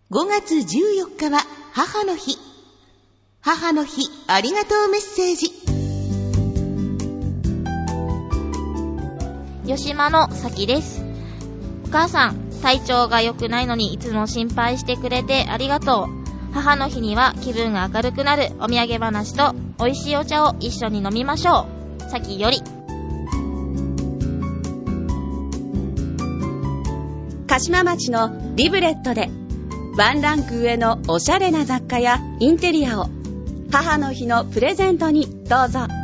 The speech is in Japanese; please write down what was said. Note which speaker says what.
Speaker 1: 5月14日は母の日。母の日ありがとうメッセージ。
Speaker 2: 吉間のさきです。お母さん、体調が良くないのにいつも心配してくれてありがとう。母の日には気分が明るくなるお土産話と美味しいお茶を一緒に飲みましょう。さきより。
Speaker 3: 鹿島町のリブレットでワンランク上のおしゃれな雑貨やインテリアを母の日のプレゼントにどうぞ。